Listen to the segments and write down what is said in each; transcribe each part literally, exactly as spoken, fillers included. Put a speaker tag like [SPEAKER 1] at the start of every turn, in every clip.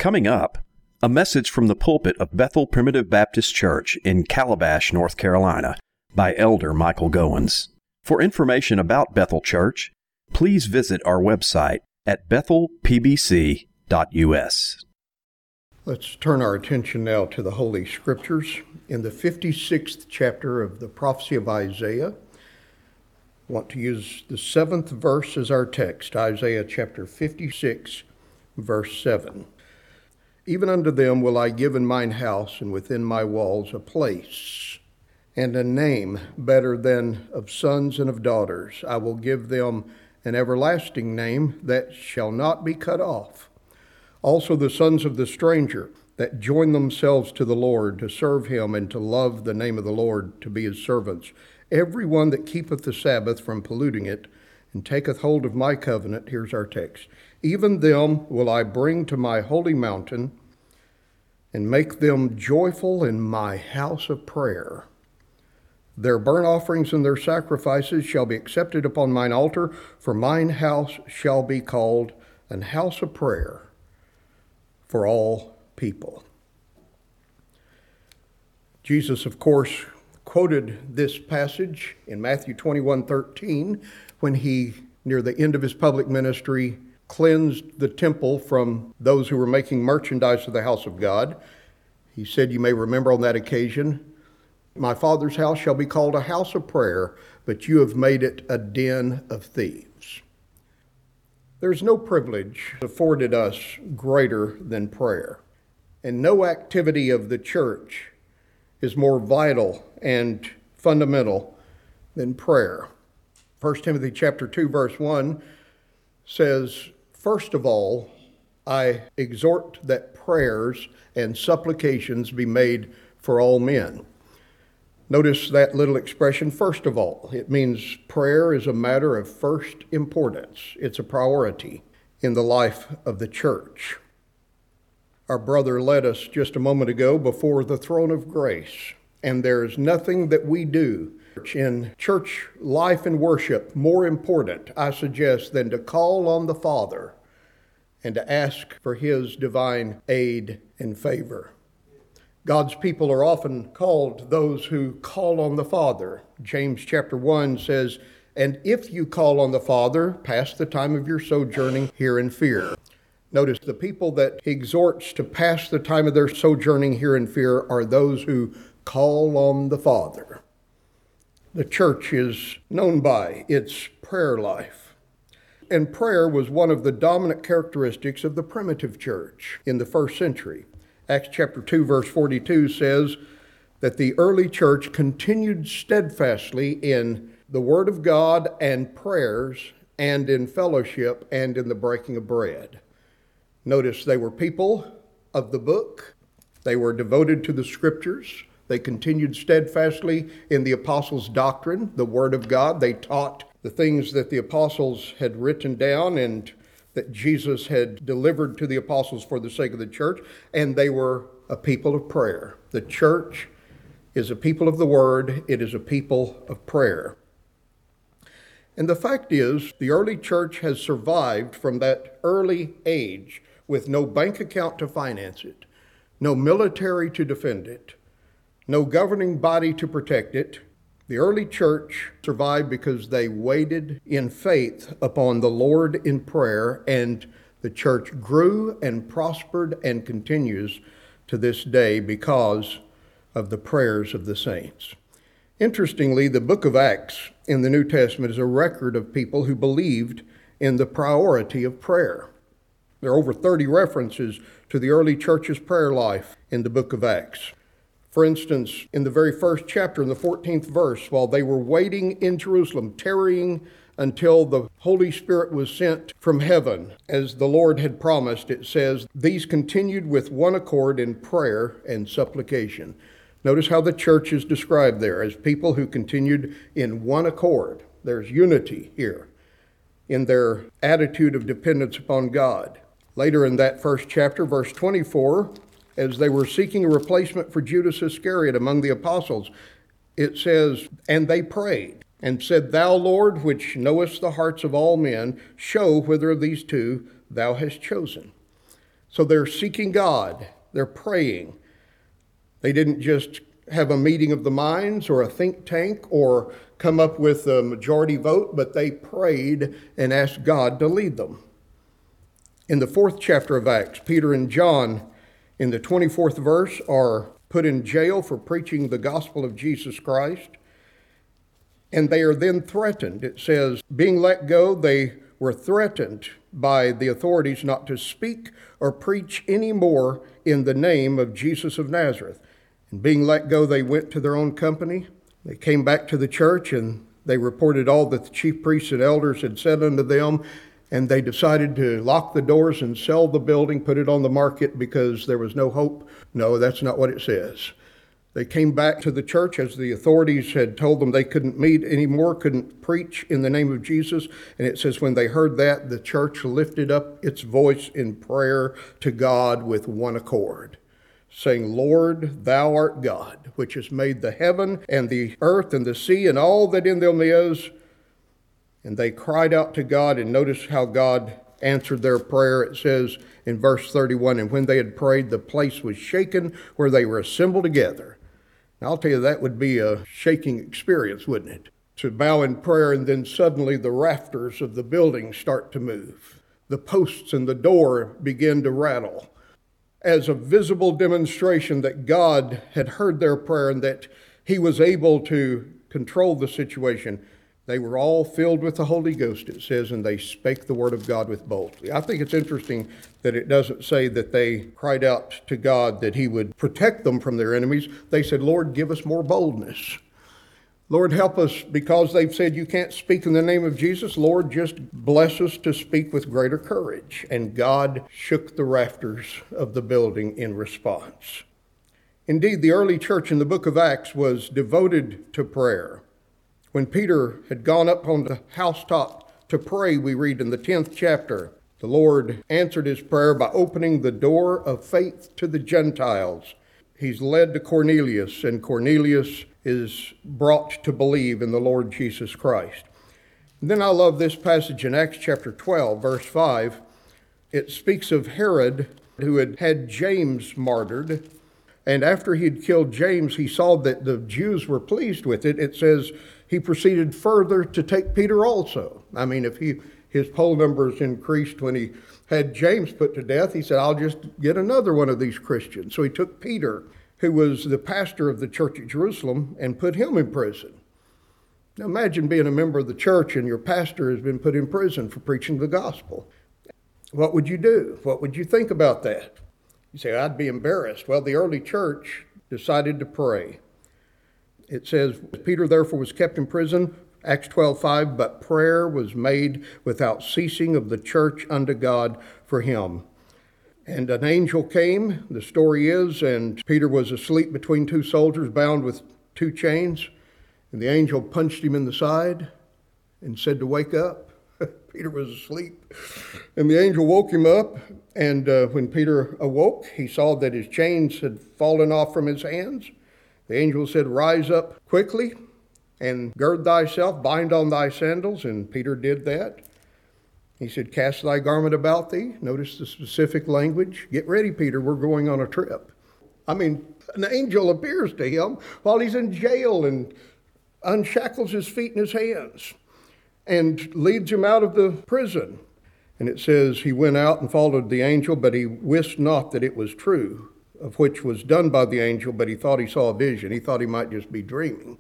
[SPEAKER 1] Coming up, a message from the pulpit of Bethel Primitive Baptist Church in Calabash, North Carolina, by Elder Michael Goins. For information about Bethel Church, please visit our website at bethel p b c dot u s.
[SPEAKER 2] Let's turn our attention now to the Holy Scriptures. In the fifty-sixth chapter of the prophecy of Isaiah, I want to use the seventh verse as our text, Isaiah chapter fifty-six, verse seven. Even unto them will I give in mine house and within my walls a place and a name better than of sons and of daughters. I will give them an everlasting name that shall not be cut off. Also the sons of the stranger that join themselves to the Lord to serve him and to love the name of the Lord, to be his servants. Every one that keepeth the Sabbath from polluting it and taketh hold of my covenant, here's our text, even them will I bring to my holy mountain and make them joyful in my house of prayer. Their burnt offerings and their sacrifices shall be accepted upon mine altar, for mine house shall be called an house of prayer for all people. Jesus, of course, quoted this passage in Matthew twenty-one thirteen when he, near the end of his public ministry, cleansed the temple from those who were making merchandise of the house of God. He said, you may remember on that occasion, my Father's house shall be called a house of prayer, but you have made it a den of thieves. There's no privilege afforded us greater than prayer, and no activity of the church is more vital and fundamental than prayer. First Timothy chapter two, verse one says, first of all, I exhort that prayers and supplications be made for all men. Notice that little expression, first of all. It means prayer is a matter of first importance. It's a priority in the life of the church. Our brother led us just a moment ago before the throne of grace, and there's nothing that we do in church life and worship more important, I suggest, than to call on the Father and to ask for his divine aid and favor. God's people are often called those who call on the Father. James chapter one says, and if you call on the Father, pass the time of your sojourning here in fear. Notice the people that he exhorts to pass the time of their sojourning here in fear are those who call on the Father. The church is known by its prayer life. And prayer was one of the dominant characteristics of the primitive church in the first century. Acts chapter two, verse forty-two says that the early church continued steadfastly in the word of God and prayers and in fellowship and in the breaking of bread. Notice they were people of the book. They were devoted to the scriptures. They continued steadfastly in the apostles' doctrine, the word of God. They taught the things that the apostles had written down and that Jesus had delivered to the apostles for the sake of the church, and they were a people of prayer. The church is a people of the word. It is a people of prayer. And the fact is, the early church has survived from that early age with no bank account to finance it, no military to defend it, no governing body to protect it. The early church survived because they waited in faith upon the Lord in prayer, and the church grew and prospered and continues to this day because of the prayers of the saints. Interestingly, the book of Acts in the New Testament is a record of people who believed in the priority of prayer. There are over thirty references to the early church's prayer life in the book of Acts. For instance, in the very first chapter, in the fourteenth verse, while they were waiting in Jerusalem, tarrying until the Holy Spirit was sent from heaven, as the Lord had promised, it says, these continued with one accord in prayer and supplication. Notice how the church is described there as people who continued in one accord. There's unity here in their attitude of dependence upon God. Later in that first chapter, verse twenty-four, as they were seeking a replacement for Judas Iscariot among the apostles, it says, and they prayed and said, thou, Lord, which knowest the hearts of all men, show whither of these two thou hast chosen. So they're seeking God. They're praying. They didn't just have a meeting of the minds or a think tank or come up with a majority vote, but they prayed and asked God to lead them. In the fourth chapter of Acts, Peter and John, in the twenty-fourth verse, are put in jail for preaching the gospel of Jesus Christ. And they are then threatened. It says, being let go, they were threatened by the authorities not to speak or preach any more in the name of Jesus of Nazareth. And being let go, they went to their own company. They came back to the church and they reported all that the chief priests and elders had said unto them. And they decided to lock the doors and sell the building, put it on the market because there was no hope. No, that's not what it says. They came back to the church as the authorities had told them they couldn't meet anymore, couldn't preach in the name of Jesus. And it says when they heard that, the church lifted up its voice in prayer to God with one accord, saying, Lord, thou art God, which has made the heaven and the earth and the sea and all that in them is. And they cried out to God, and notice how God answered their prayer. It says in verse thirty-one, and when they had prayed, the place was shaken where they were assembled together. Now, I'll tell you, that would be a shaking experience, wouldn't it? To bow in prayer, and then suddenly the rafters of the building start to move. The posts and the door begin to rattle as a visible demonstration that God had heard their prayer and that he was able to control the situation. They were all filled with the Holy Ghost, it says, and they spake the word of God with boldly. I think it's interesting that it doesn't say that they cried out to God that he would protect them from their enemies. They said, Lord, give us more boldness. Lord, help us, because they've said you can't speak in the name of Jesus. Lord, just bless us to speak with greater courage. And God shook the rafters of the building in response. Indeed, the early church in the book of Acts was devoted to prayer. When Peter had gone up on the housetop to pray, we read in the tenth chapter, the Lord answered his prayer by opening the door of faith to the Gentiles. He's led to Cornelius, and Cornelius is brought to believe in the Lord Jesus Christ. And then I love this passage in Acts chapter twelve, verse five. It speaks of Herod, who had had James martyred. And after he'd killed James, he saw that the Jews were pleased with it. It says he proceeded further to take Peter also. I mean, if he his poll numbers increased when he had James put to death, he said, I'll just get another one of these Christians. So he took Peter, who was the pastor of the church at Jerusalem, and put him in prison. Now imagine being a member of the church and your pastor has been put in prison for preaching the gospel. What would you do? What would you think about that? You say, I'd be embarrassed. Well, the early church decided to pray. It says, Peter therefore was kept in prison, Acts twelve five, but prayer was made without ceasing of the church unto God for him. And an angel came, the story is, and Peter was asleep between two soldiers bound with two chains. And the angel punched him in the side and said to wake up. Peter was asleep. And the angel woke him up. And uh, when Peter awoke, he saw that his chains had fallen off from his hands. The angel said, rise up quickly and gird thyself, bind on thy sandals. And Peter did that. He said, cast thy garment about thee. Notice the specific language. Get ready, Peter, we're going on a trip. I mean, an angel appears to him while he's in jail and unshackles his feet and his hands and leads him out of the prison. And it says he went out and followed the angel, but he wist not that it was true, of which was done by the angel, but he thought he saw a vision. He thought he might just be dreaming.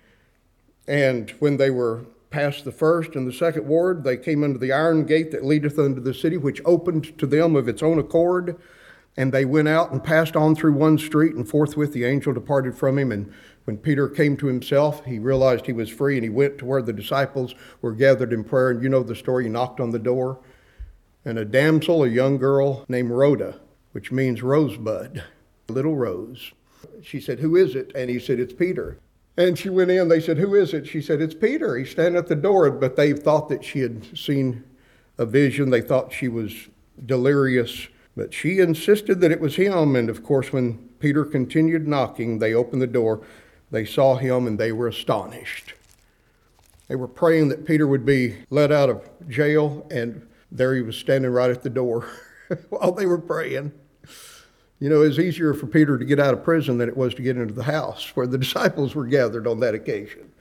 [SPEAKER 2] And when they were past the first and the second ward, they came unto the iron gate that leadeth unto the city, which opened to them of its own accord. And they went out and passed on through one street, and forthwith the angel departed from him. And when Peter came to himself, he realized he was free, and he went to where the disciples were gathered in prayer. And you know the story, he knocked on the door. And a damsel, a young girl named Rhoda, which means rosebud, little rose. She said, who is it? And he said, it's Peter. And she went in, they said, who is it? She said, it's Peter. He's standing at the door. But they thought that she had seen a vision. They thought she was delirious. But she insisted that it was him. And of course, when Peter continued knocking, they opened the door. They saw him and they were astonished. They were praying that Peter would be let out of jail. And there he was standing right at the door. while they were praying. You know, it was easier for Peter to get out of prison than it was to get into the house where the disciples were gathered on that occasion.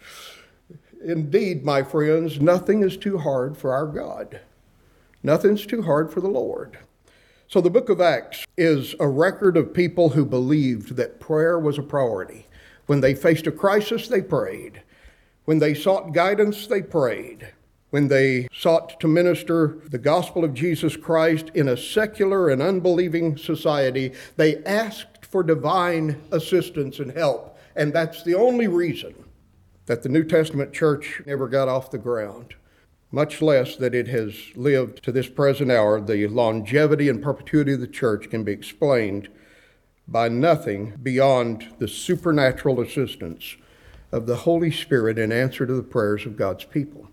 [SPEAKER 2] Indeed, my friends, nothing is too hard for our God. Nothing's too hard for the Lord. So the book of Acts is a record of people who believed that prayer was a priority. When they faced a crisis, they prayed. When they sought guidance, they prayed. When they sought to minister the gospel of Jesus Christ in a secular and unbelieving society, they asked for divine assistance and help. And that's the only reason that the New Testament church never got off the ground, much less that it has lived to this present hour. The longevity and perpetuity of the church can be explained by nothing beyond the supernatural assistance of the Holy Spirit in answer to the prayers of God's people.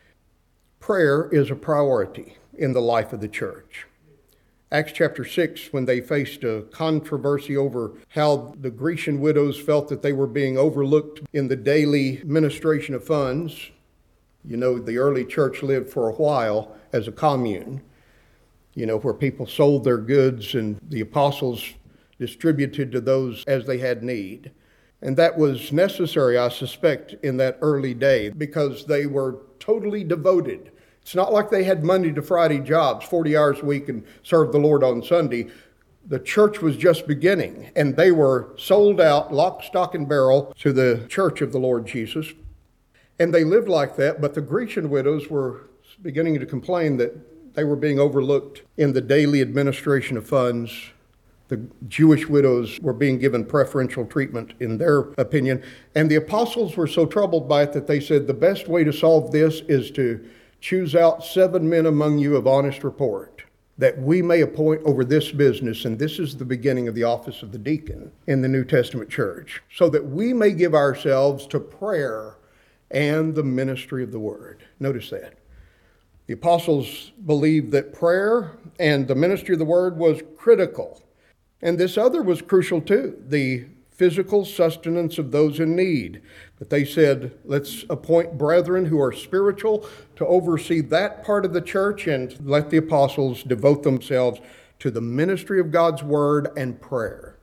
[SPEAKER 2] Prayer is a priority in the life of the church. Acts chapter six, when they faced a controversy over how the Grecian widows felt that they were being overlooked in the daily administration of funds. You know, the early church lived for a while as a commune, you know, where people sold their goods and the apostles distributed to those as they had need. And that was necessary, I suspect, in that early day because they were totally devoted. It's not like they had Monday to Friday jobs, forty hours a week, and served the Lord on Sunday. The church was just beginning, and they were sold out, lock, stock, and barrel to the church of the Lord Jesus. And they lived like that, but the Grecian widows were beginning to complain that they were being overlooked in the daily administration of funds. The Jewish widows were being given preferential treatment in their opinion. And the apostles were so troubled by it that they said the best way to solve this is to choose out seven men among you of honest report, that we may appoint over this business, and this is the beginning of the office of the deacon in the New Testament church, so that we may give ourselves to prayer and the ministry of the word. Notice that. The apostles believed that prayer and the ministry of the word was critical. And this other was crucial too, the physical sustenance of those in need. But they said, let's appoint brethren who are spiritual to oversee that part of the church and let the apostles devote themselves to the ministry of God's word and prayer.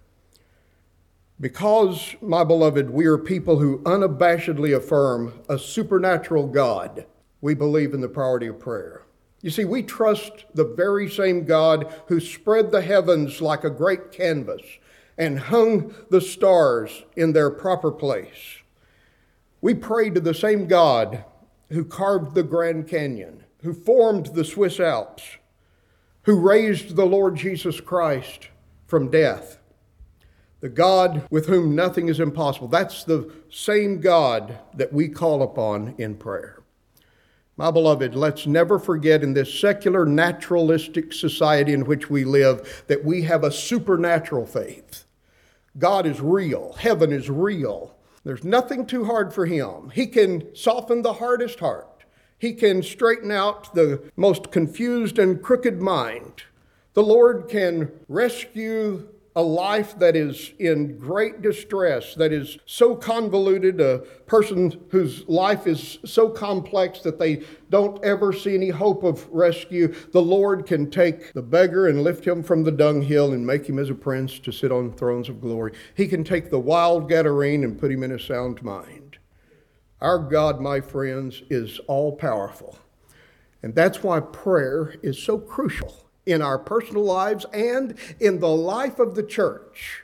[SPEAKER 2] Because, my beloved, we are people who unabashedly affirm a supernatural God, we believe in the priority of prayer. You see, we trust the very same God who spread the heavens like a great canvas and hung the stars in their proper place. We pray to the same God who carved the Grand Canyon, who formed the Swiss Alps, who raised the Lord Jesus Christ from death. The God with whom nothing is impossible. That's the same God that we call upon in prayer. My beloved, let's never forget in this secular, naturalistic society in which we live that we have a supernatural faith. God is real. Heaven is real. There's nothing too hard for him. He can soften the hardest heart. He can straighten out the most confused and crooked mind. The Lord can rescue a life that is in great distress, that is so convoluted, a person whose life is so complex that they don't ever see any hope of rescue. The Lord can take the beggar and lift him from the dunghill and make him as a prince to sit on thrones of glory. He can take the wild Gadarene and put him in a sound mind. Our God, my friends, is all-powerful. And that's why prayer is so crucial in our personal lives and in the life of the church.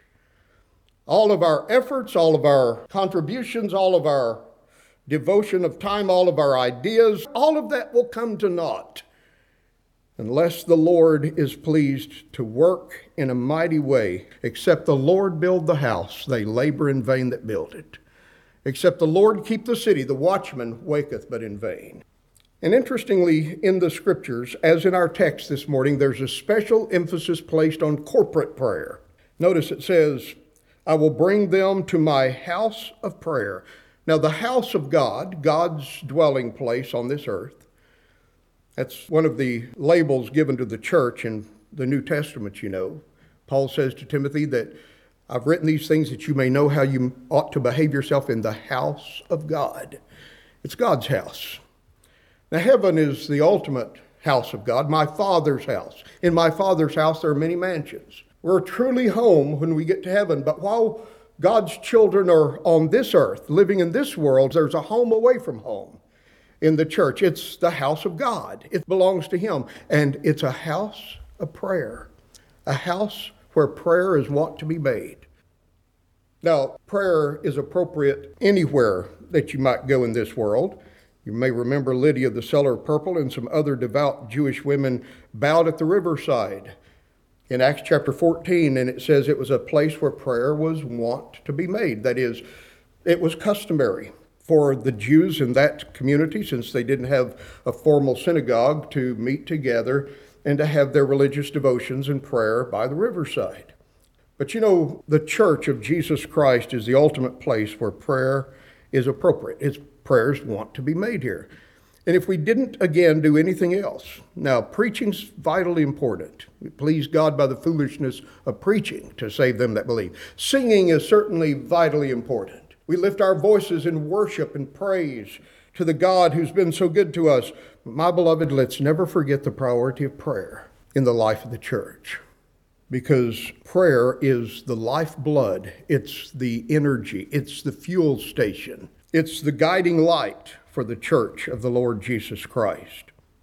[SPEAKER 2] All of our efforts, all of our contributions, all of our devotion of time, all of our ideas, all of that will come to naught unless the Lord is pleased to work in a mighty way. Except the Lord build the house, they labor in vain that build it. Except the Lord keep the city, the watchman waketh but in vain. And interestingly, in the scriptures, as in our text this morning, there's a special emphasis placed on corporate prayer. Notice it says, I will bring them to my house of prayer. Now, the house of God, God's dwelling place on this earth, that's one of the labels given to the church in the New Testament, you know. Paul says to Timothy that I've written these things that you may know how you ought to behave yourself in the house of God. It's God's house. Now, heaven is the ultimate house of God, my Father's house. In my Father's house there are many mansions. We're truly home when we get to heaven, but while God's children are on this earth, living in this world, there's a home away from home in the church. It's the house of God. It belongs to Him, and it's a house of prayer, a house where prayer is wont to be made. Now, prayer is appropriate anywhere that you might go in this world. You may remember Lydia, the seller of purple, and some other devout Jewish women bowed at the riverside in Acts chapter fourteen, and it says it was a place where prayer was wont to be made. That is, it was customary for the Jews in that community, since they didn't have a formal synagogue, to meet together and to have their religious devotions and prayer by the riverside. But you know, the church of Jesus Christ is the ultimate place where prayer is appropriate. Its prayers want to be made here. And if we didn't, again, do anything else. Now, preaching's vitally important. We please God by the foolishness of preaching to save them that believe. Singing is certainly vitally important. We lift our voices in worship and praise to the God who's been so good to us. My beloved, let's never forget the priority of prayer in the life of the church, because prayer is the lifeblood. It's the energy. It's the fuel station. It's the guiding light for the church of the Lord Jesus Christ.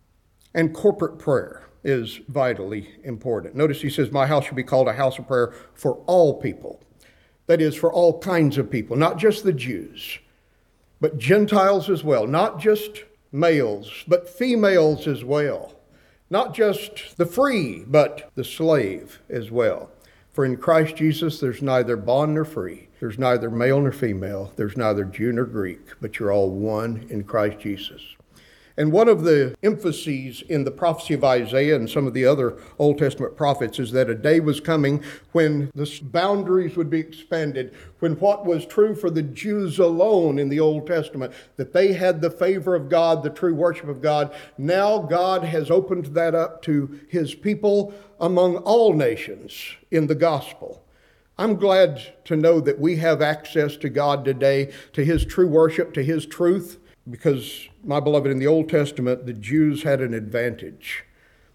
[SPEAKER 2] And corporate prayer is vitally important. Notice he says, my house shall be called a house of prayer for all people. That is, for all kinds of people, not just the Jews, but Gentiles as well. Not just males, but females as well. Not just the free, but the slave as well. For in Christ Jesus, there's neither bond nor free. There's neither male nor female. There's neither Jew nor Greek, but you're all one in Christ Jesus. And one of the emphases in the prophecy of Isaiah and some of the other Old Testament prophets is that a day was coming when the boundaries would be expanded, when what was true for the Jews alone in the Old Testament, that they had the favor of God, the true worship of God. Now God has opened that up to His people among all nations in the gospel. I'm glad to know that we have access to God today, to His true worship, to His truth, because, my beloved, in the Old Testament, the Jews had an advantage.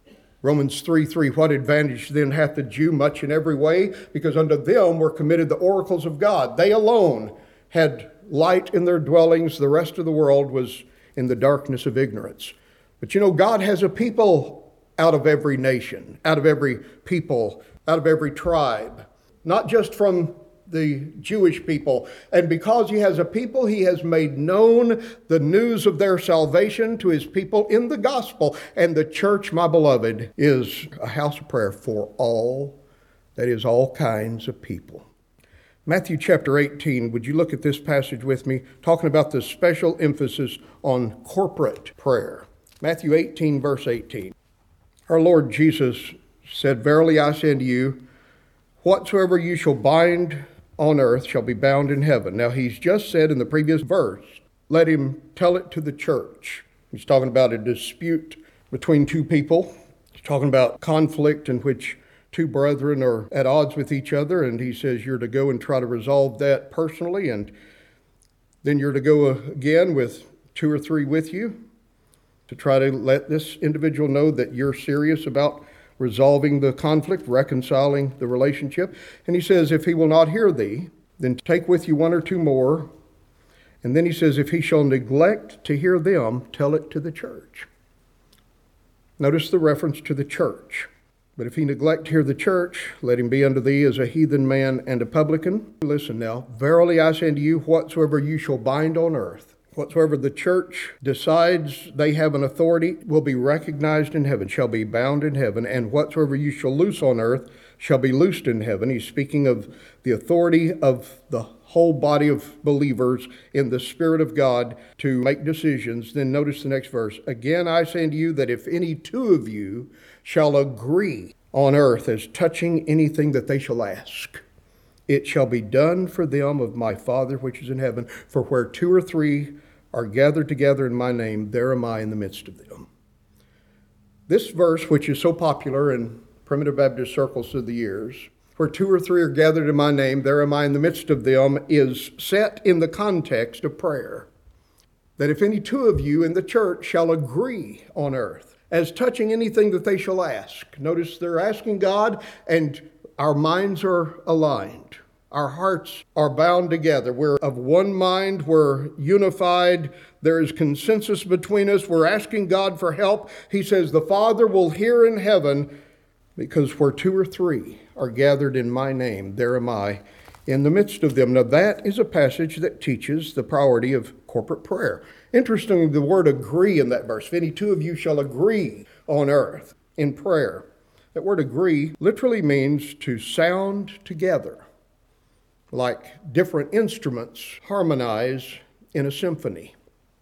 [SPEAKER 2] Romans three three, what advantage then hath the Jew? Much in every way, because unto them were committed the oracles of God. They alone had light in their dwellings. The rest of the world was in the darkness of ignorance. But you know, God has a people out of every nation, out of every people, out of every tribe, not just from the Jewish people. And because He has a people, He has made known the news of their salvation to His people in the gospel. And the church, my beloved, is a house of prayer for all, that is, all kinds of people. Matthew chapter eighteen, would you look at this passage with me, talking about the special emphasis on corporate prayer. Matthew eighteen, verse eighteen. Our Lord Jesus said, verily I say unto you, whatsoever you shall bind on earth shall be bound in heaven. Now, he's just said in the previous verse, let him tell it to the church. He's talking about a dispute between two people. He's talking about conflict in which two brethren are at odds with each other, and he says you're to go and try to resolve that personally, and then you're to go again with two or three with you to try to let this individual know that you're serious about resolving the conflict, reconciling the relationship. And he says, if he will not hear thee, then take with you one or two more. And then he says, if he shall neglect to hear them, tell it to the church. Notice the reference to the church. But if he neglect to hear the church, let him be unto thee as a heathen man and a publican. Listen now, verily I say unto you, whatsoever you shall bind on earth, whatsoever the church decides they have an authority will be recognized in heaven, shall be bound in heaven, and whatsoever you shall loose on earth shall be loosed in heaven. He's speaking of the authority of the whole body of believers in the Spirit of God to make decisions. Then notice the next verse. Again, I say unto you that if any two of you shall agree on earth as touching anything that they shall ask, it shall be done for them of my Father which is in heaven. For where two or three are gathered together in my name, there am I in the midst of them. This verse, which is so popular in primitive Baptist circles through the years, where two or three are gathered in my name, there am I in the midst of them, is set in the context of prayer. That if any two of you in the church shall agree on earth as touching anything that they shall ask. Notice they're asking God, and our minds are aligned. Our hearts are bound together. We're of one mind. We're unified. There is consensus between us. We're asking God for help. He says, the Father will hear in heaven, because where two or three are gathered in my name, there am I in the midst of them. Now that is a passage that teaches the priority of corporate prayer. Interestingly, the word agree in that verse, if any two of you shall agree on earth in prayer. That word agree literally means to sound together, like different instruments harmonize in a symphony.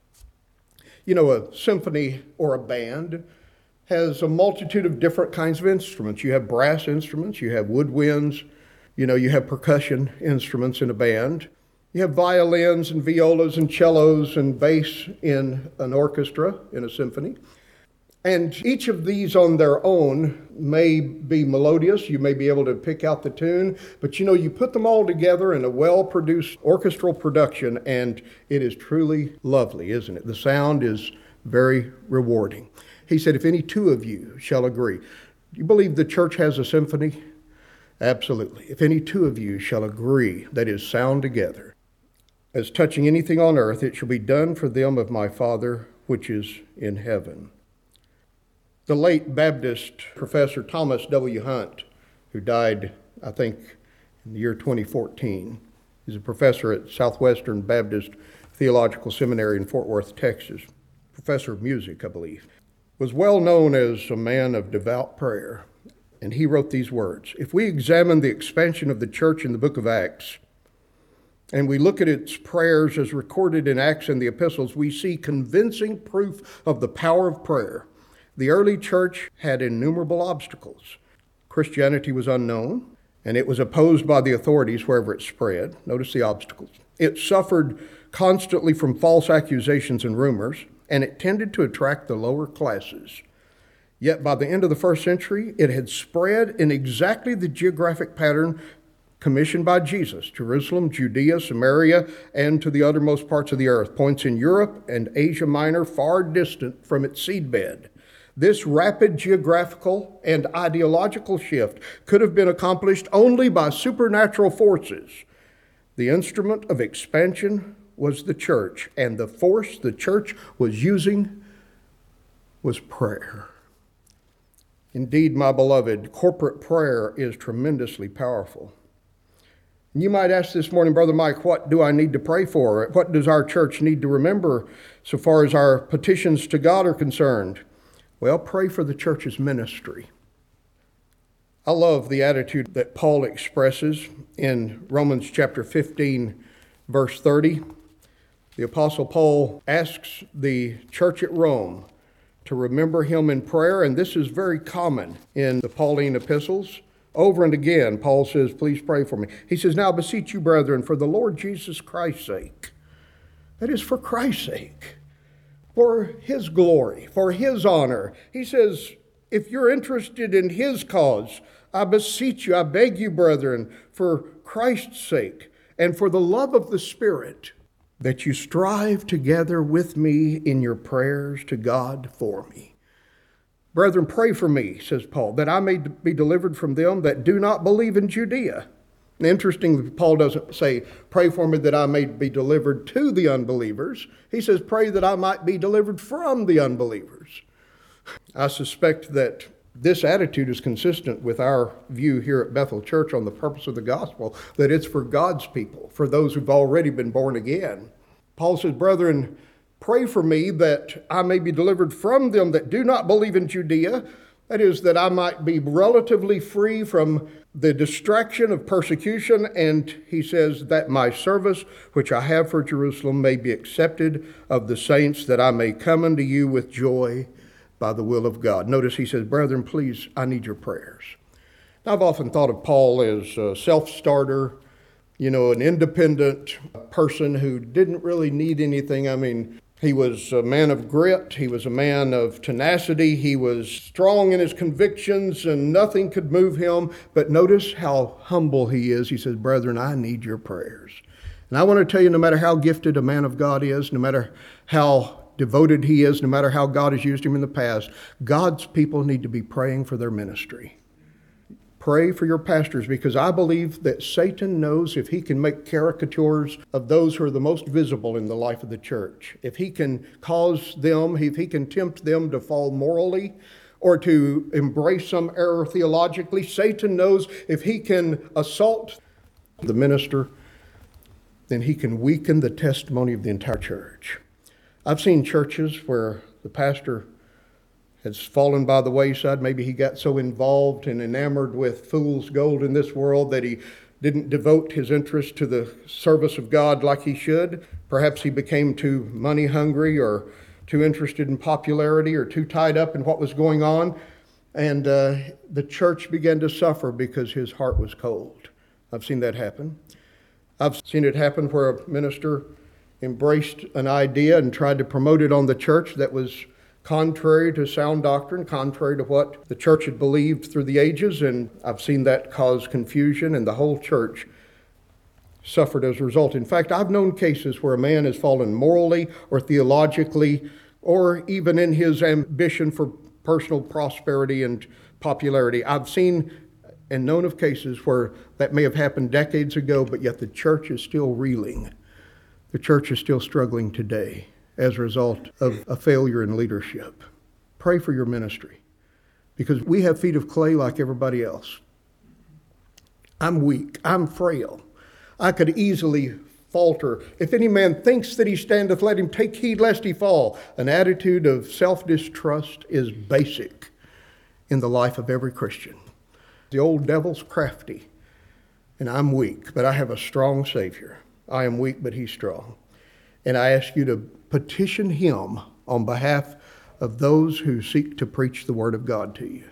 [SPEAKER 2] You know, a symphony or a band has a multitude of different kinds of instruments. You have brass instruments, you have woodwinds, you know, you have percussion instruments in a band. You have violins and violas and cellos and bass in an orchestra, in a symphony. And each of these on their own may be melodious. You may be able to pick out the tune. But you know, you put them all together in a well-produced orchestral production, and it is truly lovely, isn't it? The sound is very rewarding. He said, if any two of you shall agree. Do you believe the church has a symphony? Absolutely. If any two of you shall agree, that is, sound together, as touching anything on earth, it shall be done for them of my Father which is in heaven. The late Baptist Professor Thomas W. Hunt, who died, I think, in the year twenty fourteen, he's a professor at Southwestern Baptist Theological Seminary in Fort Worth, Texas, professor of music, I believe, was well known as a man of devout prayer. And he wrote these words: if we examine the expansion of the church in the book of Acts, and we look at its prayers as recorded in Acts and the epistles, we see convincing proof of the power of prayer. The early church had innumerable obstacles. Christianity was unknown, and it was opposed by the authorities wherever it spread. Notice the obstacles. It suffered constantly from false accusations and rumors, and it tended to attract the lower classes. Yet by the end of the first century, it had spread in exactly the geographic pattern commissioned by Jesus: Jerusalem, Judea, Samaria, and to the uttermost parts of the earth, points in Europe and Asia Minor far distant from its seedbed. This rapid geographical and ideological shift could have been accomplished only by supernatural forces. The instrument of expansion was the church, and the force the church was using was prayer. Indeed, my beloved, corporate prayer is tremendously powerful. You might ask this morning, Brother Mike, what do I need to pray for? What does our church need to remember so far as our petitions to God are concerned? Well, pray for the church's ministry. I love the attitude that Paul expresses in Romans chapter fifteen, verse thirty. The Apostle Paul asks the church at Rome to remember him in prayer, and this is very common in the Pauline epistles. Over and again, Paul says, please pray for me. He says, now I beseech you, brethren, for the Lord Jesus Christ's sake. That is, for Christ's sake. For his glory, for his honor. He says, if you're interested in his cause, I beseech you, I beg you, brethren, for Christ's sake and for the love of the Spirit, that you strive together with me in your prayers to God for me. Brethren, pray for me, says Paul, that I may be delivered from them that do not believe in Judea. Interesting, Paul doesn't say, pray for me that I may be delivered to the unbelievers. He says, pray that I might be delivered from the unbelievers. I suspect that this attitude is consistent with our view here at Bethel Church on the purpose of the gospel, that it's for God's people, for those who've already been born again. Paul says, brethren, pray for me that I may be delivered from them that do not believe in Judea. That is, that I might be relatively free from the distraction of persecution. And he says that my service, which I have for Jerusalem, may be accepted of the saints, that I may come unto you with joy by the will of God. Notice he says, brethren, please, I need your prayers. Now, I've often thought of Paul as a self-starter, you know, an independent person who didn't really need anything. I mean, he was a man of grit. He was a man of tenacity. He was strong in his convictions, and nothing could move him. But notice how humble he is. He says, brethren, I need your prayers. And I want to tell you, no matter how gifted a man of God is, no matter how devoted he is, no matter how God has used him in the past, God's people need to be praying for their ministry. Pray for your pastors, because I believe that Satan knows if he can make caricatures of those who are the most visible in the life of the church, if he can cause them, if he can tempt them to fall morally or to embrace some error theologically, Satan knows if he can assault the minister, then he can weaken the testimony of the entire church. I've seen churches where the pastor has fallen by the wayside. Maybe he got so involved and enamored with fool's gold in this world that he didn't devote his interest to the service of God like he should. Perhaps he became too money hungry or too interested in popularity or too tied up in what was going on. And uh, the church began to suffer because his heart was cold. I've seen that happen. I've seen it happen where a minister embraced an idea and tried to promote it on the church that was contrary to sound doctrine, contrary to what the church had believed through the ages, and I've seen that cause confusion, and the whole church suffered as a result. In fact, I've known cases where a man has fallen morally or theologically, or even in his ambition for personal prosperity and popularity. I've seen and known of cases where that may have happened decades ago, but yet the church is still reeling. The church is still struggling today as a result of a failure in leadership. Pray for your ministry, because we have feet of clay like everybody else. I'm weak. I'm frail. I could easily falter. If any man thinks that he standeth, let him take heed lest he fall. An attitude of self-distrust is basic in the life of every Christian. The old devil's crafty, and I'm weak, but I have a strong Savior. I am weak, but he's strong. And I ask you to petition him on behalf of those who seek to preach the word of God to you.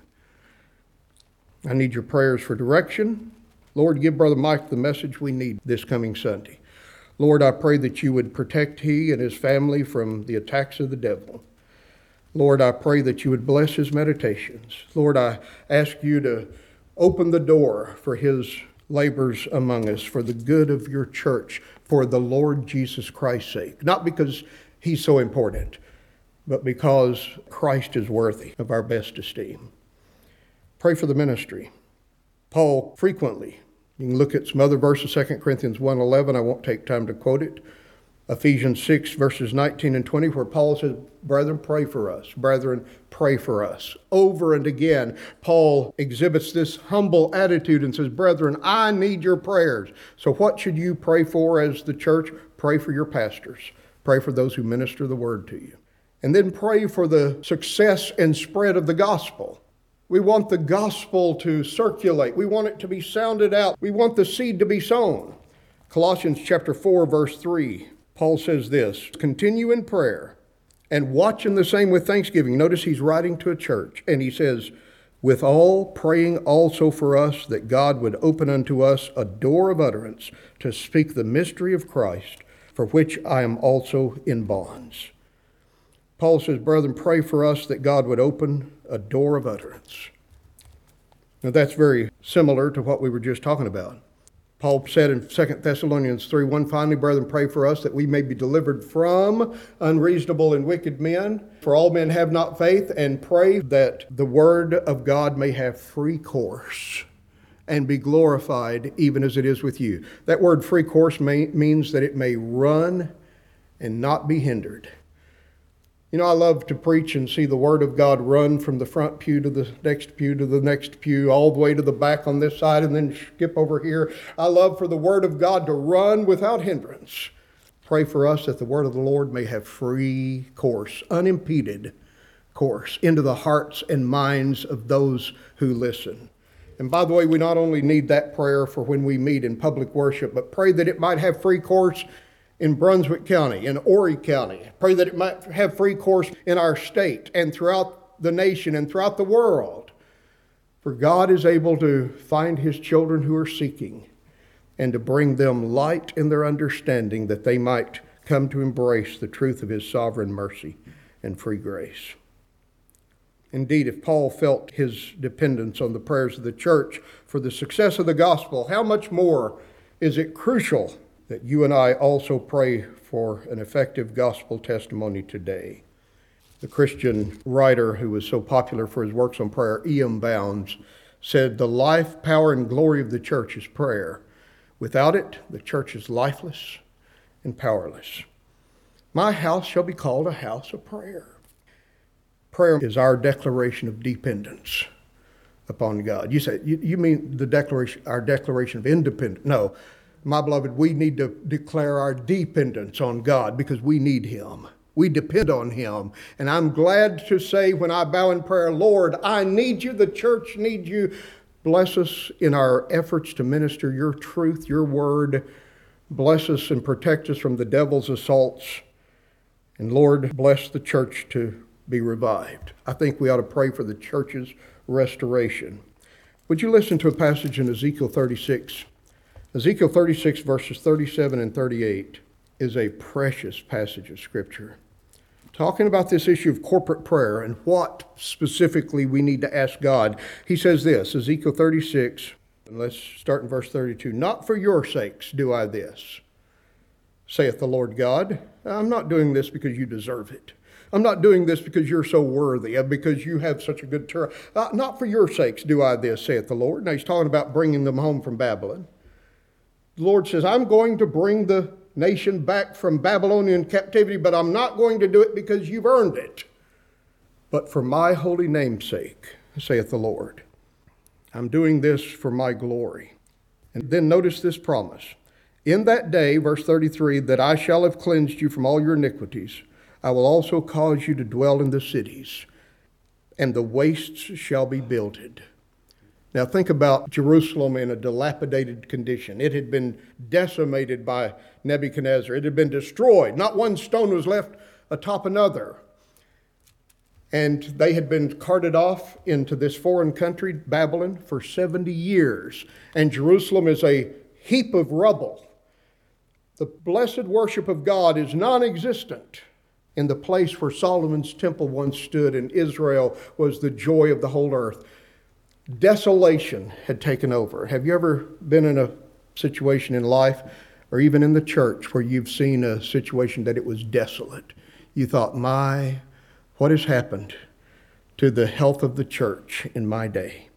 [SPEAKER 2] I need your prayers for direction. Lord, give Brother Mike the message we need this coming Sunday. Lord, I pray that you would protect he and his family from the attacks of the devil. Lord, I pray that you would bless his meditations. Lord, I ask you to open the door for his labors among us for the good of your church, for the Lord Jesus Christ's sake. Not because he's so important, but because Christ is worthy of our best esteem. Pray for the ministry. Paul frequently, you can look at some other verses, Second Corinthians one eleven, I won't take time to quote it. Ephesians six, verses nineteen and twenty, where Paul says, brethren, pray for us. Brethren, pray for us. Over and again, Paul exhibits this humble attitude and says, brethren, I need your prayers. So what should you pray for as the church? Pray for your pastors. Pray for those who minister the word to you. And then pray for the success and spread of the gospel. We want the gospel to circulate. We want it to be sounded out. We want the seed to be sown. Colossians chapter four, verse three. Paul says this, continue in prayer and watch in the same with thanksgiving. Notice he's writing to a church, and he says, with all praying also for us that God would open unto us a door of utterance to speak the mystery of Christ, for which I am also in bonds. Paul says, brethren, pray for us that God would open a door of utterance. Now that's very similar to what we were just talking about. Paul said in Second Thessalonians three one, finally, brethren, pray for us that we may be delivered from unreasonable and wicked men. For all men have not faith, and pray that the word of God may have free course and be glorified even as it is with you. That word free course may, means that it may run and not be hindered. You know, I love to preach and see the Word of God run from the front pew to the next pew to the next pew, all the way to the back on this side and then skip over here. I love for the Word of God to run without hindrance. Pray for us that the Word of the Lord may have free course, unimpeded course, into the hearts and minds of those who listen. And by the way, we not only need that prayer for when we meet in public worship, but pray that it might have free course in Brunswick County, in Horry County. Pray that it might have free course in our state and throughout the nation and throughout the world. For God is able to find his children who are seeking and to bring them light in their understanding that they might come to embrace the truth of his sovereign mercy and free grace. Indeed, if Paul felt his dependence on the prayers of the church for the success of the gospel, how much more is it crucial that you and I also pray for an effective gospel testimony today. The Christian writer who was so popular for his works on prayer, E M Bounds, said, "The life, power, and glory of the church is prayer. Without it, the church is lifeless and powerless. My house shall be called a house of prayer." Prayer is our declaration of dependence upon God. You say, you, you mean the declaration, our declaration of independence? No, my beloved, we need to declare our dependence on God because we need Him. We depend on Him. And I'm glad to say when I bow in prayer, Lord, I need you. The church needs you. Bless us in our efforts to minister your truth, your word. Bless us and protect us from the devil's assaults. And Lord, bless the church to be revived. I think we ought to pray for the church's restoration. Would you listen to a passage in Ezekiel thirty-six? Ezekiel thirty-six, verses thirty-seven and thirty-eight is a precious passage of Scripture, talking about this issue of corporate prayer and what specifically we need to ask God. He says this, Ezekiel thirty-six, and let's start in verse thirty-two. "Not for your sakes do I this, saith the Lord God." I'm not doing this because you deserve it. I'm not doing this because you're so worthy, because you have such a good turn. Uh, not for your sakes do I this, saith the Lord. Now he's talking about bringing them home from Babylon. The Lord says, I'm going to bring the nation back from Babylonian captivity, but I'm not going to do it because you've earned it, but for my holy name's sake, saith the Lord. I'm doing this for my glory. And then notice this promise. In that day, verse thirty-three, that I shall have cleansed you from all your iniquities, I will also cause you to dwell in the cities, and the wastes shall be builded. Now think about Jerusalem in a dilapidated condition. It had been decimated by Nebuchadnezzar. It had been destroyed. Not one stone was left atop another. And they had been carted off into this foreign country, Babylon, for seventy years. And Jerusalem is a heap of rubble. The blessed worship of God is non-existent in the place where Solomon's temple once stood and Israel was the joy of the whole earth. Desolation had taken over. Have you ever been in a situation in life or even in the church where you've seen a situation that it was desolate? You thought, my, what has happened to the health of the church in my day?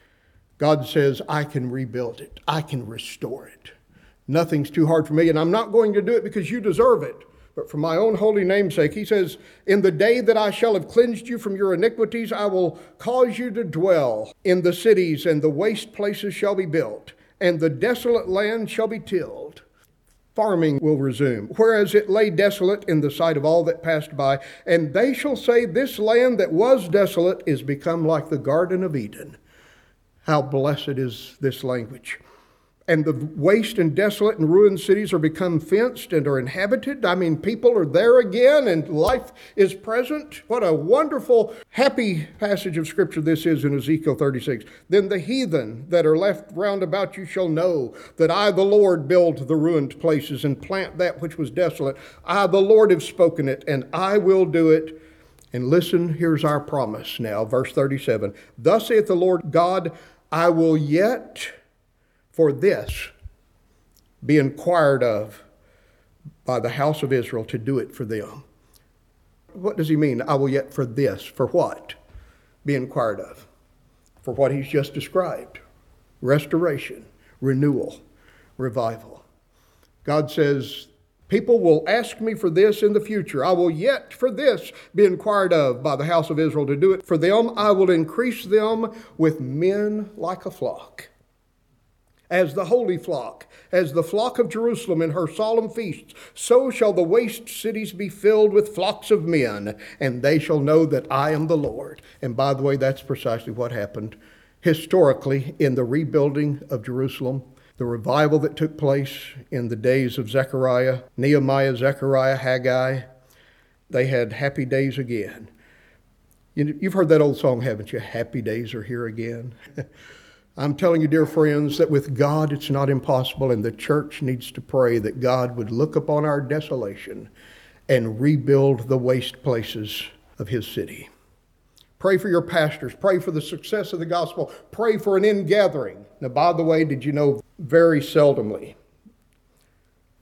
[SPEAKER 2] God says, I can rebuild it. I can restore it. Nothing's too hard for me, and I'm not going to do it because you deserve it, but for my own holy name's sake. He says, in the day that I shall have cleansed you from your iniquities, I will cause you to dwell in the cities, and the waste places shall be built, and the desolate land shall be tilled. Farming will resume, whereas it lay desolate in the sight of all that passed by. And they shall say, this land that was desolate is become like the Garden of Eden. How blessed is this language. And the waste and desolate and ruined cities are become fenced and are inhabited. I mean, people are there again and life is present. What a wonderful, happy passage of Scripture this is in Ezekiel thirty-six. Then the heathen that are left round about you shall know that I, the Lord, build the ruined places and plant that which was desolate. I, the Lord, have spoken it, and I will do it. And listen, here's our promise now, verse thirty-seven. Thus saith the Lord God, I will yet for this be inquired of by the house of Israel to do it for them. What does he mean? I will yet for this. For what? Be inquired of. For what he's just described. Restoration, renewal, revival. God says, people will ask me for this in the future. I will yet for this be inquired of by the house of Israel to do it for them. I will increase them with men like a flock. As the holy flock, as the flock of Jerusalem in her solemn feasts, so shall the waste cities be filled with flocks of men, and they shall know that I am the Lord. And by the way, that's precisely what happened historically in the rebuilding of Jerusalem, the revival that took place in the days of Zechariah, Nehemiah, Zechariah, Haggai. They had happy days again. You've heard that old song, haven't you? Happy days are here again. I'm telling you, dear friends, that with God it's not impossible, and the church needs to pray that God would look upon our desolation and rebuild the waste places of his city. Pray for your pastors. Pray for the success of the gospel. Pray for an ingathering. Now, by the way, did you know very seldomly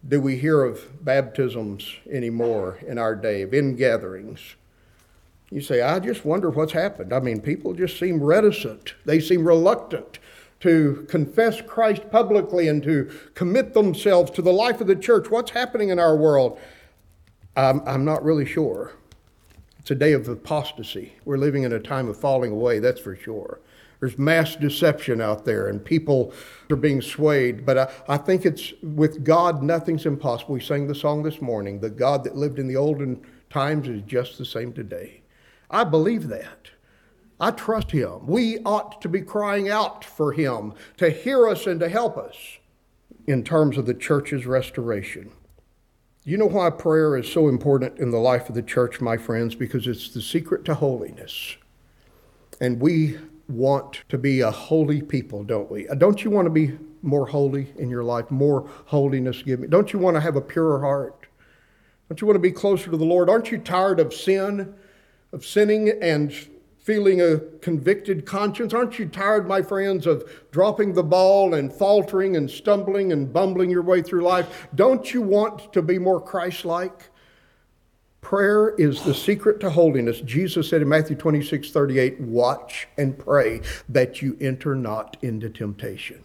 [SPEAKER 2] do we hear of baptisms anymore in our day, of in-gatherings? You say, I just wonder what's happened. I mean, people just seem reticent. They seem reluctant to confess Christ publicly and to commit themselves to the life of the church. What's happening in our world? I'm, I'm not really sure. It's a day of apostasy. We're living in a time of falling away, that's for sure. There's mass deception out there, and people are being swayed. But I, I think it's, with God, nothing's impossible. We sang the song this morning, the God that lived in the olden times is just the same today. I believe that. I trust Him. We ought to be crying out for Him to hear us and to help us in terms of the church's restoration. You know why prayer is so important in the life of the church, my friends? Because it's the secret to holiness. And we want to be a holy people, don't we? Don't you want to be more holy in your life, more holiness given? Don't you want to have a purer heart? Don't you want to be closer to the Lord? Aren't you tired of sin, of sinning and feeling a convicted conscience? Aren't you tired, my friends, of dropping the ball and faltering and stumbling and bumbling your way through life? Don't you want to be more Christ-like? Prayer is the secret to holiness. Jesus said in Matthew twenty-six thirty-eight, watch and pray that you enter not into temptation.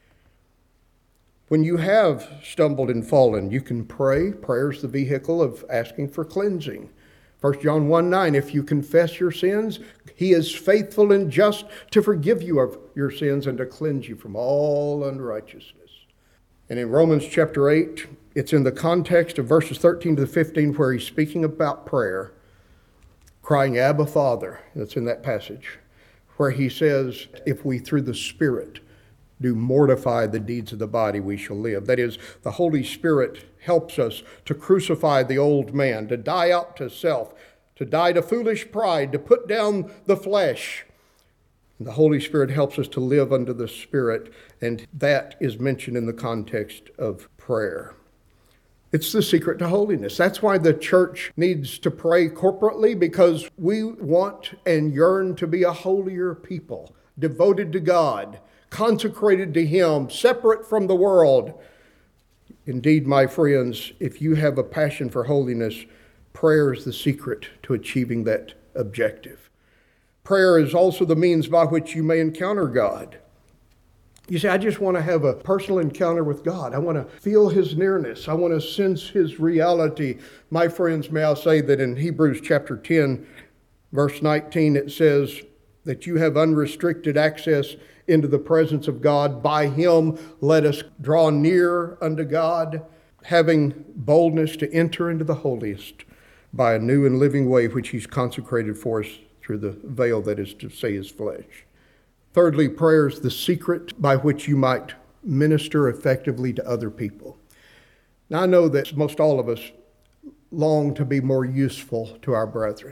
[SPEAKER 2] When you have stumbled and fallen, you can pray. Prayer is the vehicle of asking for cleansing. First John one nine, if you confess your sins, He is faithful and just to forgive you of your sins and to cleanse you from all unrighteousness. And in Romans chapter eight, it's in the context of verses thirteen to fifteen where he's speaking about prayer, crying, Abba, Father. That's in that passage, where he says, if we through the Spirit do mortify the deeds of the body, we shall live. That is, the Holy Spirit helps us to crucify the old man, to die out to self, to die to foolish pride, to put down the flesh. And the Holy Spirit helps us to live under the Spirit, and that is mentioned in the context of prayer. It's the secret to holiness. That's why the church needs to pray corporately, because we want and yearn to be a holier people, devoted to God, consecrated to Him, separate from the world. Indeed, my friends, if you have a passion for holiness, prayer is the secret to achieving that objective. Prayer is also the means by which you may encounter God. You say, I just want to have a personal encounter with God. I want to feel His nearness. I want to sense His reality. My friends, may I say that in Hebrews chapter ten, verse nineteen, it says that you have unrestricted access into the presence of God. By Him, let us draw near unto God, having boldness to enter into the holiest by a new and living way which He's consecrated for us through the veil that is to say His flesh. Thirdly, prayer is the secret by which you might minister effectively to other people. Now, I know that most all of us long to be more useful to our brethren.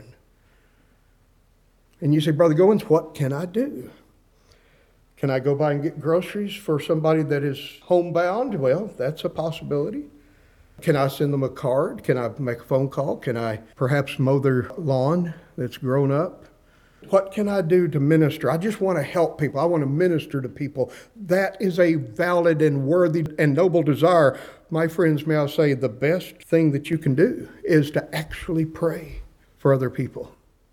[SPEAKER 2] And you say, Brother Goins, what can I do? Can I go by and get groceries for somebody that is homebound? Well, that's a possibility. Can I send them a card? Can I make a phone call? Can I perhaps mow their lawn that's grown up? What can I do to minister? I just want to help people. I want to minister to people. That is a valid and worthy and noble desire. My friends, may I say, the best thing that you can do is to actually pray for other people.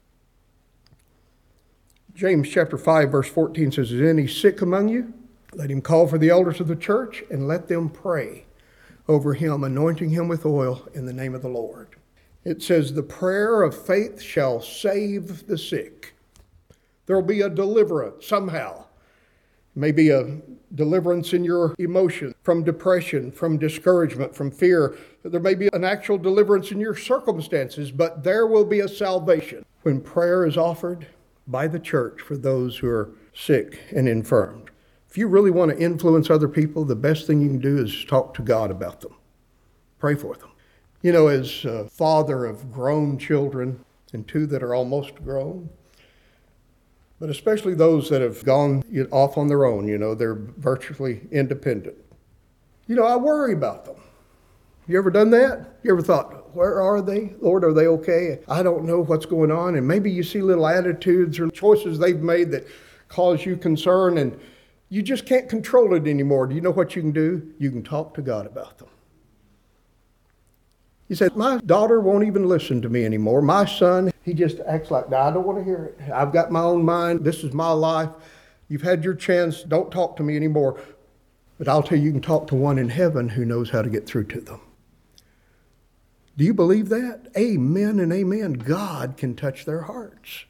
[SPEAKER 2] James chapter five, verse fourteen says, is any sick among you? Let him call for the elders of the church and let them pray over him, anointing him with oil in the name of the Lord. It says, the prayer of faith shall save the sick. There will be a deliverance somehow. Maybe a deliverance in your emotion from depression, from discouragement, from fear. There may be an actual deliverance in your circumstances, but there will be a salvation when prayer is offered by the church for those who are sick and infirmed. If you really want to influence other people, the best thing you can do is talk to God about them. Pray for them. You know, as a father of grown children and two that are almost grown, but especially those that have gone off on their own, you know, they're virtually independent. You know, I worry about them. You ever done that? You ever thought, where are they? Lord, are they okay? I don't know what's going on. And maybe you see little attitudes or choices they've made that cause you concern, and you just can't control it anymore. Do you know what you can do? You can talk to God about them. He said, my daughter won't even listen to me anymore. My son, he just acts like, I don't want to hear it. I've got my own mind. This is my life. You've had your chance. Don't talk to me anymore. But I'll tell you, you can talk to one in heaven who knows how to get through to them. Do you believe that? Amen and amen. God can touch their hearts.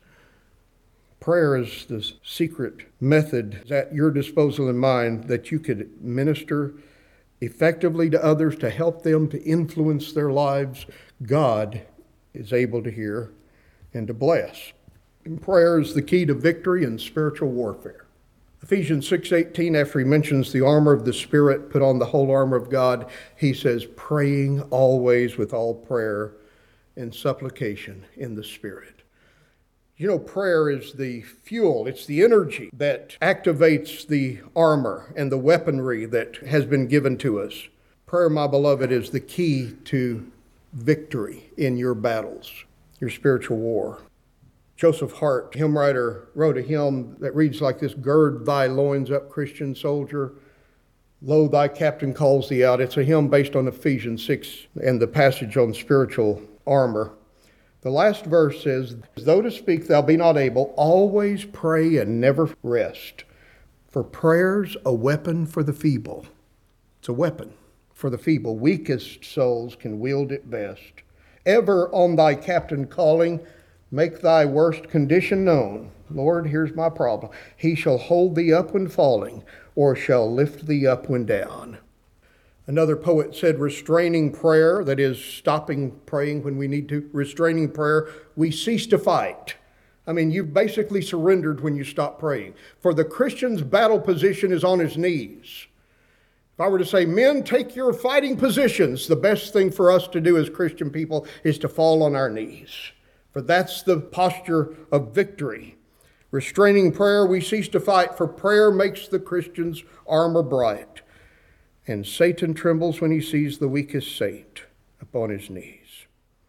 [SPEAKER 2] Prayer is the secret method at your disposal and mine that you could minister effectively to others to help them to influence their lives. God is able to hear and to bless. And prayer is the key to victory in spiritual warfare. Ephesians six eighteen, after he mentions the armor of the Spirit, put on the whole armor of God, he says, praying always with all prayer and supplication in the Spirit. You know, prayer is the fuel, it's the energy that activates the armor and the weaponry that has been given to us. Prayer, my beloved, is the key to victory in your battles, your spiritual war. Joseph Hart, hymn writer, wrote a hymn that reads like this: gird thy loins up, Christian soldier. Lo, thy captain calls thee out. It's a hymn based on Ephesians six and the passage on spiritual armor. The last verse says, though to speak thou be not able, always pray and never rest. For prayer's a weapon for the feeble. It's a weapon for the feeble. Weakest souls can wield it best. Ever on thy captain calling, make thy worst condition known. Lord, here's my problem. He shall hold thee up when falling, or shall lift thee up when down. Another poet said, restraining prayer, that is stopping praying when we need to, restraining prayer, we cease to fight. I mean, you've basically surrendered when you stop praying. For the Christian's battle position is on his knees. If I were to say, men, take your fighting positions, the best thing for us to do as Christian people is to fall on our knees. For that's the posture of victory. Restraining prayer, we cease to fight, for prayer makes the Christian's armor bright. And Satan trembles when he sees the weakest saint upon his knees.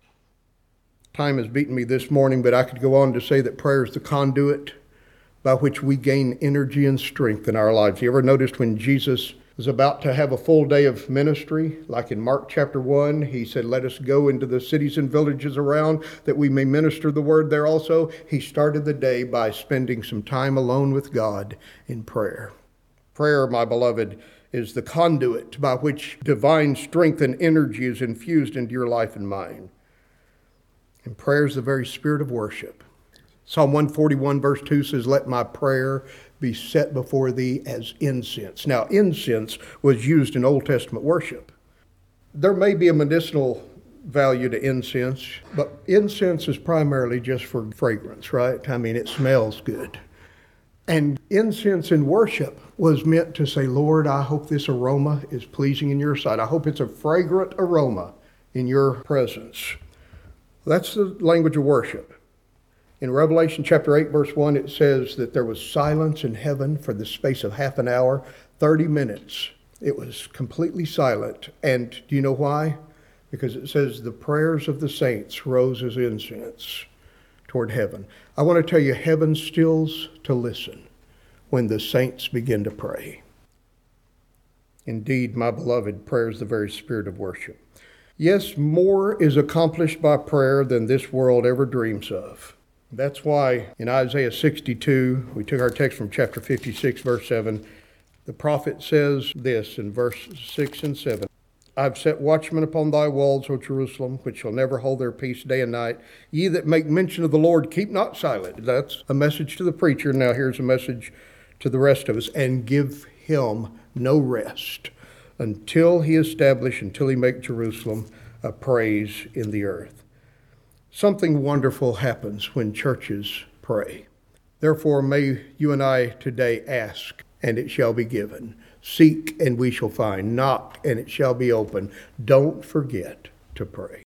[SPEAKER 2] Time has beaten me this morning, but I could go on to say that prayer is the conduit by which we gain energy and strength in our lives. You ever noticed when Jesus was about to have a full day of ministry, like in Mark chapter one, he said, let us go into the cities and villages around that we may minister the word there also. He started the day by spending some time alone with God in prayer. Prayer, my beloved, is the conduit by which divine strength and energy is infused into your life and mine. And prayer is the very spirit of worship. Psalm one forty-one verse two says, let my prayer be set before thee as incense. Now, incense was used in Old Testament worship. There may be a medicinal value to incense, but incense is primarily just for fragrance, right? I mean, it smells good. And incense in worship was meant to say, Lord, I hope this aroma is pleasing in your sight. I hope it's a fragrant aroma in your presence. That's the language of worship. In Revelation chapter eight, verse one, it says that there was silence in heaven for the space of half an hour, thirty minutes. It was completely silent. And do you know why? Because it says the prayers of the saints rose as incense toward heaven. I want to tell you, heaven stills to listen when the saints begin to pray. Indeed, my beloved, prayer is the very spirit of worship. Yes, more is accomplished by prayer than this world ever dreams of. That's why in Isaiah sixty-two, we took our text from chapter fifty-six, verse seven, the prophet says this in verse six and seven. I've set watchmen upon thy walls, O Jerusalem, which shall never hold their peace day and night. Ye that make mention of the Lord, keep not silent. That's a message to the preacher. Now here's a message to the rest of us. And give him no rest until he establish, until he make Jerusalem a praise in the earth. Something wonderful happens when churches pray. Therefore, may you and I today ask, and it shall be given. Seek, and we shall find. Knock, and it shall be open. Don't forget to pray.